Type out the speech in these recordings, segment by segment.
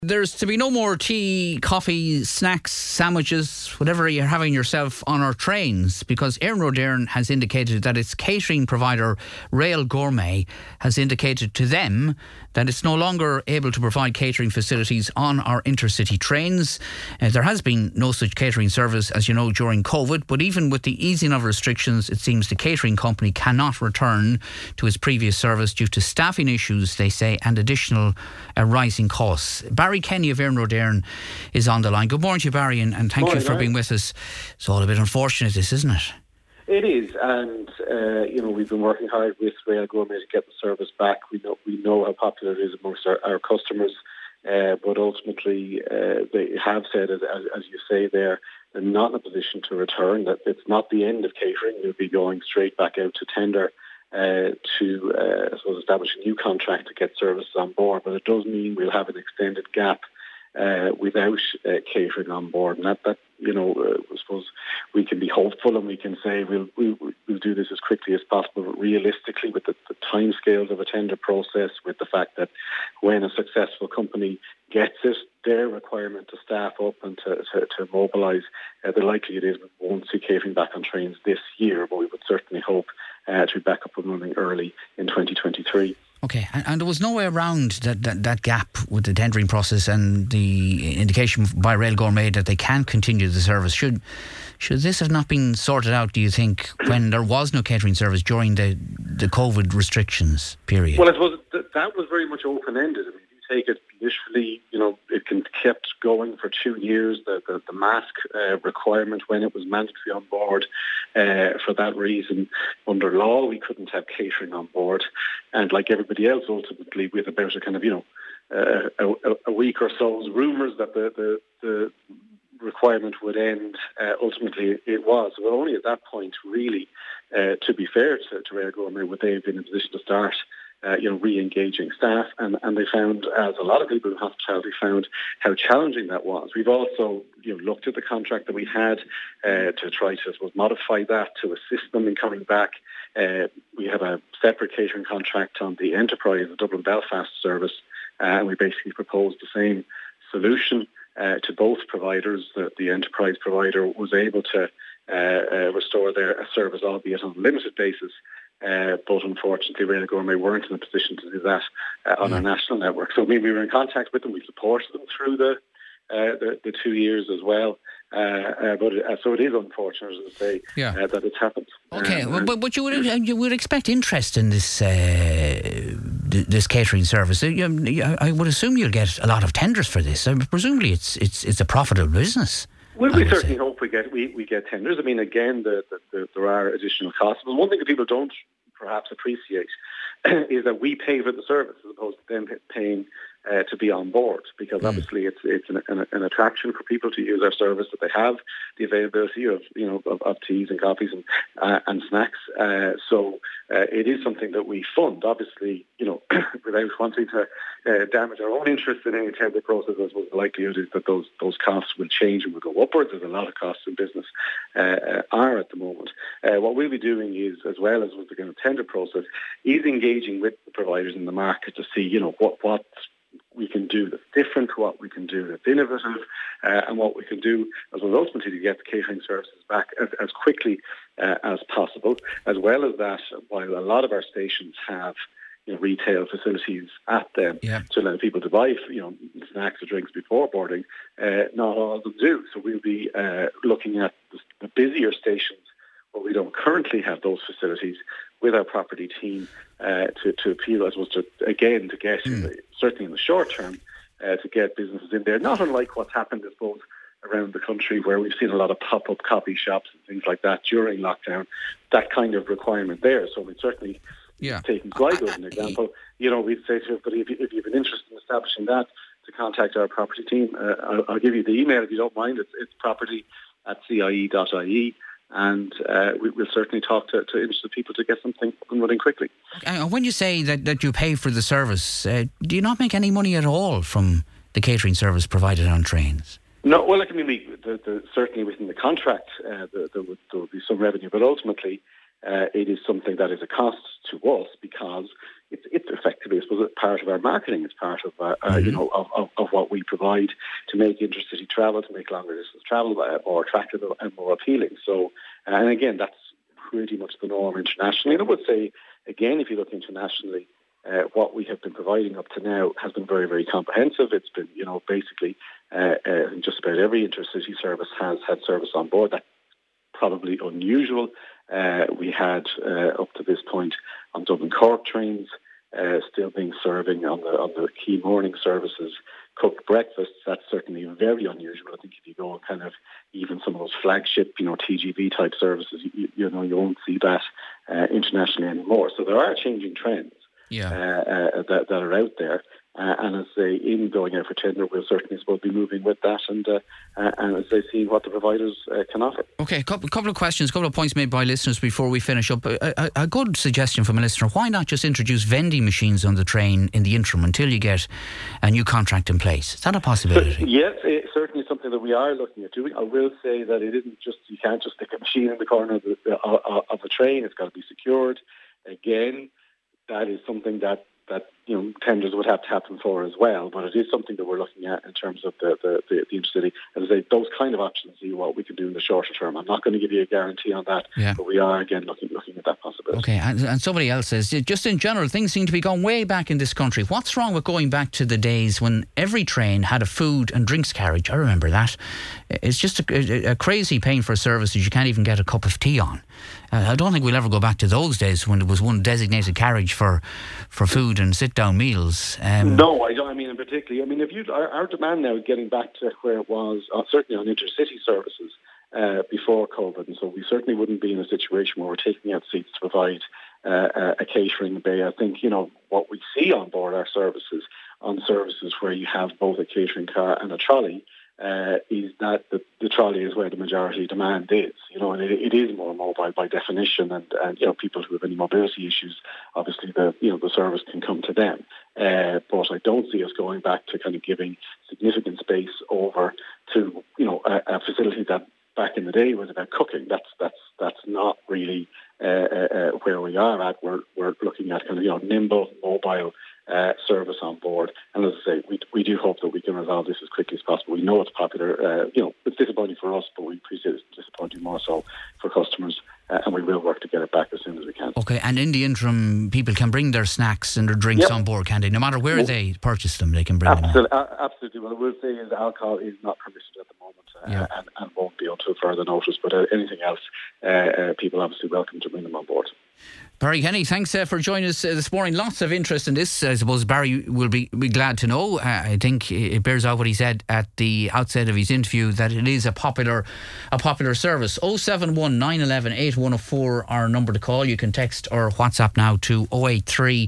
There's to be no more tea, coffee, snacks, sandwiches, whatever you're having yourself on our trains, because Éireann Road Éireann has indicated that its catering provider, Rail Gourmet, has indicated to them that it's no longer able to provide catering facilities on our intercity trains. There has been no such catering service, as you know, during COVID, but even with the easing of restrictions, it seems the catering company cannot return to its previous service due to staffing issues, they say, and additional rising costs. Barry Kenny of Éireann Road Éireann is on the line. Good morning to you, Barry, and thank you for being with us. It's all a bit unfortunate, this, isn't it? It is, and we've been working hard with Rail Gourmet to get the service back. We know how popular it is amongst our customers, but ultimately they have said, as you say, they're not in a position to return. That it's not the end of catering. They'll be going straight back out to tender to establish a new contract to get services on board. But it does mean we'll have an extended gap without catering on board, and that I suppose we can be hopeful and we can say we'll do this as quickly as possible. But realistically, with the timescales of a tender process, with the fact that when a successful company gets it, their requirement to staff up and to mobilise, the likelihood is we won't see catering back on trains this year, but we would certainly hope to be back up and running early in 2023. Okay, and there was no way around that gap with the tendering process and the indication by Rail Gourmet that they can continue the service. Should this have not been sorted out, do you think, when there was no catering service during the COVID restrictions period? Well, I suppose that was very much open-ended. I mean, if you take it literally, it kept going for 2 years. The mask requirement, when it was mandatory on board, for that reason, under law, we couldn't have catering on board. And like everybody else, ultimately, with about a week or so's rumours that the requirement would end, ultimately it was. But only at that point, really, to be fair to Rail Gourmet, would they have been in a position to start re-engaging staff, and they found, as a lot of people in hospitality found, how challenging that was. We've also looked at the contract that we had to try to modify that to assist them in coming back. We have a separate catering contract on the Enterprise, the Dublin Belfast service, and we basically proposed the same solution to both providers. The Enterprise provider was able to restore their service, albeit on a limited basis. But unfortunately, Rail Gourmet weren't in a position to do that on our national network. So we were in contact with them. We supported them through the 2 years as well. So it is unfortunate, as I say, that it's happened. Okay, but you would expect interest in this this catering service. I would assume you'll get a lot of tenders for this. Presumably, it's a profitable business. Well, we certainly hope we get tenders. I mean, again, there are additional costs. But one thing that people don't perhaps appreciate is that we pay for the service as opposed to them paying to be on board, because obviously it's an attraction for people to use our service, that they have the availability of teas and coffees and snacks. So it is something that we fund, obviously, without wanting to damage our own interest in any tender process. As well, the likelihood is that those costs will change and will go upwards, as a lot of costs in business are at the moment. What we'll be doing is, as well as with the kind of tender process, is engaging with the providers in the market to see, what we can do that's different, what we can do that's innovative, and what we can do as well ultimately to get the catering services back as quickly as possible. As well as that, while a lot of our stations have retail facilities at them to allow people to buy snacks or drinks before boarding, not all of them do. So we'll be looking at the busier stations where we don't currently have those facilities with our property team to appeal, as was to get, certainly in the short term, to get businesses in there. Not unlike what's happened, I suppose, around the country, where we've seen a lot of pop-up coffee shops and things like that during lockdown, that kind of requirement there. So we'd certainly, taking Sligo as an example, we'd say to everybody, if you've an interest in establishing that, to contact our property team. I'll give you the email if you don't mind. It's property@cie.ie. And we'll certainly talk to interested people to get something up and running quickly. When you say that you pay for the service, do you not make any money at all from the catering service provided on trains? No, well, certainly within the contract there would be some revenue, but ultimately it is something that is a cost to us because it's effectively, I suppose, part of our marketing. It's part of of what we provide to make intercity travel, to make longer distance travel more attractive and more appealing. So, and again, that's pretty much the norm internationally. And I would say, again, if you look internationally, what we have been providing up to now has been very, very comprehensive. It's been, basically just about every intercity service has had service on board. That's probably unusual. We had up to this point on Dublin Cork trains still being serving on the key morning services cooked breakfasts. That's certainly very unusual. I think if you go kind of even some of those flagship TGV type services, you won't see that internationally anymore. So there are changing trends that are out there. And as they, in going out for tender, we'll certainly supposed to be moving with that and as they see what the providers can offer. Okay, a couple of questions, a couple of points made by listeners before we finish up. A good suggestion from a listener: why not just introduce vending machines on the train in the interim until you get a new contract in place? Is that a possibility? Yes, it's certainly something that we are looking at doing. I will say that it isn't just, you can't just stick a machine in the corner of the train. It's got to be secured. Again, that is something that tenders would have to happen for as well, but it is something that we're looking at in terms of the intercity. As I say, those kind of options, see what we can do in the shorter term. I'm not going to give you a guarantee on that, but we are again looking at that possibility. Okay, and somebody else says, just in general, things seem to be going way back in this country. What's wrong with going back to the days when every train had a food and drinks carriage? I remember that. It's just a crazy paying for services you can't even get a cup of tea on. I don't think we'll ever go back to those days when there was one designated carriage for food and sit-down meals. No, I don't. I mean, in particularly, if our demand now is getting back to where it was, certainly on intercity services before COVID, and so we certainly wouldn't be in a situation where we're taking out seats to provide a catering bay. I think what we see on board our services, on services where you have both a catering car and a trolley, is that the trolley is where the majority demand is, and it is more mobile by definition, and people who have any mobility issues, obviously the service can come to them. But I don't see us going back to kind of giving significant space over to a facility that back in the day was about cooking. That's not really where we are at. We're looking at kind of nimble, mobile service on board, and as I say, we do hope that we can resolve this as quickly as possible. We know it's popular. It's disappointing for us, but we appreciate it's disappointing more so for customers, and we will work to get it back as soon as we can. Okay, and in the interim, people can bring their snacks and their drinks on board, can they? No matter where they purchase them, they can bring them on. Absolutely. What I will say is alcohol is not permitted at the moment, and won't be until further notice, but anything else, people obviously welcome to bring them on board. Barry Kenny, thanks for joining us this morning. Lots of interest in this. I suppose Barry will be glad to know. I think it bears out what he said at the outset of his interview, that it is a popular service. 071 911 8104, our number to call. You can text or WhatsApp now to 083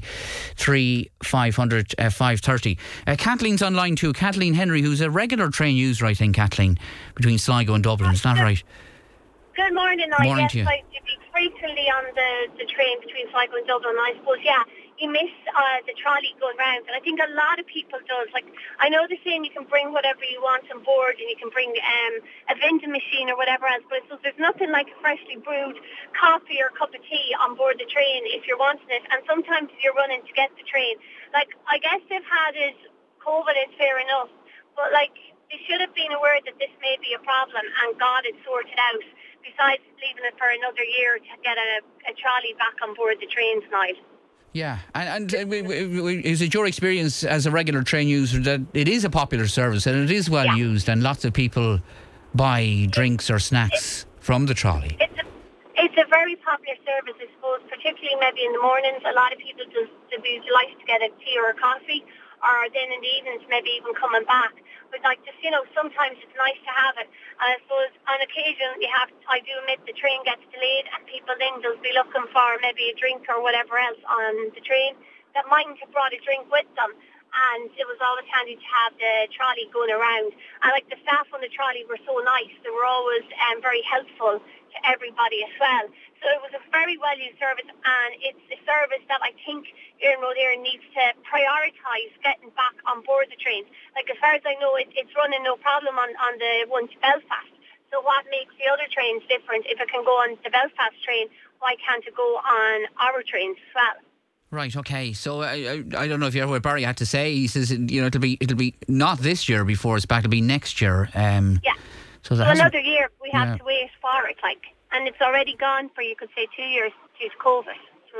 3500 530. Kathleen's online too. Kathleen Henry, who's a regular train user, I think, Kathleen, between Sligo and Dublin. Is that right? Good morning. Morning to you. I speak frequently on the train between Sligo and Dublin. I suppose, you miss the trolley going round, and I think a lot of people does. Like, I know they're saying you can bring whatever you want on board, and you can bring a vending machine or whatever else, but I suppose there's nothing like a freshly brewed coffee or cup of tea on board the train if you're wanting it, and sometimes you're running to get the train. Like, I guess they've had it, COVID is fair enough, but like, they should have been aware that this may be a problem and got it sorted out, besides leaving it for another year to get a trolley back on board the trains now. Yeah, and is it your experience as a regular train user that it is a popular service and it is well used, and lots of people buy drinks or snacks from the trolley? It's a very popular service, I suppose, particularly maybe in the mornings. A lot of people just be delighted to get a tea or a coffee, or then in the evenings maybe even coming back. But sometimes it's nice to have it. And I suppose on occasion I do admit the train gets delayed, and people then just be looking for maybe a drink or whatever else on the train that mightn't have brought a drink with them. And it was always handy to have the trolley going around. And like, the staff on the trolley were so nice. They were always very helpful to everybody as well. So it was a very well-used service, and it's a service that I think Éireann Road Éireann needs to prioritise getting back on board the trains. Like, as far as I know, it's running no problem on the one to Belfast. So what makes the other trains different? If it can go on the Belfast train, why can't it go on our trains as well? Right. Okay. So I don't know if you heard what Barry had to say. He says it'll be not this year before it's back. It'll be next year. Yeah. So another year we have to wait for it, and it's already gone for, you could say, 2 years due to COVID.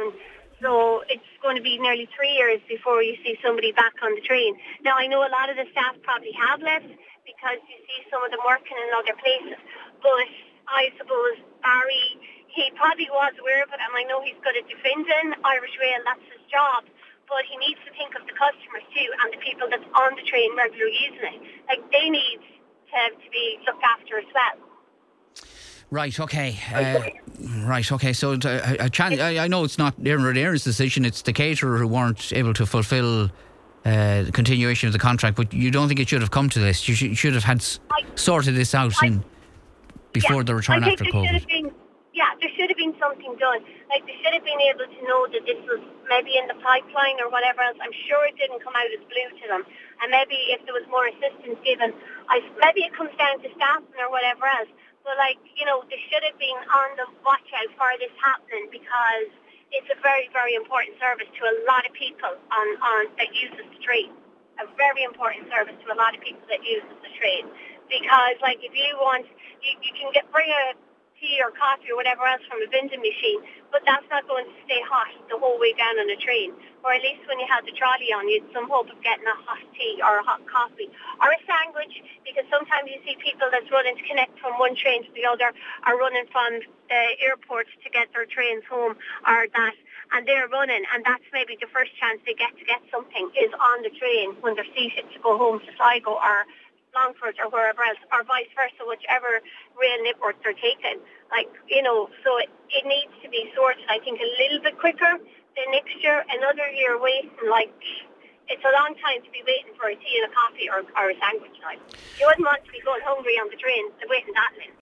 So it's going to be nearly 3 years before you see somebody back on the train. Now, I know a lot of the staff probably have left because you see some of them working in other places. But I suppose Barry, he probably was aware of it, and I know he's good at defending Irish Rail. That's his job. But he needs to think of the customers too, and the people that's on the train regularly using it. They need to be looked after as well. Right, okay. Right, okay. So I know it's not Éireann Rud Éireann's decision, it's the caterer who weren't able to fulfil the continuation of the contract, but you don't think it should have come to this? You should have had sorted this out before the return after COVID. There should have been something done. They should have been able to know that this was maybe in the pipeline or whatever else. I'm sure it didn't come out as blue to them. And maybe if there was more assistance given, maybe it comes down to staffing or whatever else. But, they should have been on the watch out for this happening, because it's a very, very important service to a lot of people that uses the train. A very important service to a lot of people that uses the train. Because, if you want, you can bring a tea or coffee or whatever else from a vending machine, but that's not going to stay hot the whole way down on a train. Or at least when you had the trolley on, you had some hope of getting a hot tea or a hot coffee or a sandwich, because sometimes you see people that's running to connect from one train to the other, are running from airports to get their trains home or that, and they're running, and that's maybe the first chance they get to get something is on the train when they're seated to go home to Sligo or Longford or wherever else, or vice versa, whichever rail network they're taking. So it needs to be sorted, I think, a little bit quicker than next year. Another year waiting, it's a long time to be waiting for a tea and a coffee or a sandwich. You wouldn't want to be going hungry on the train waiting that long.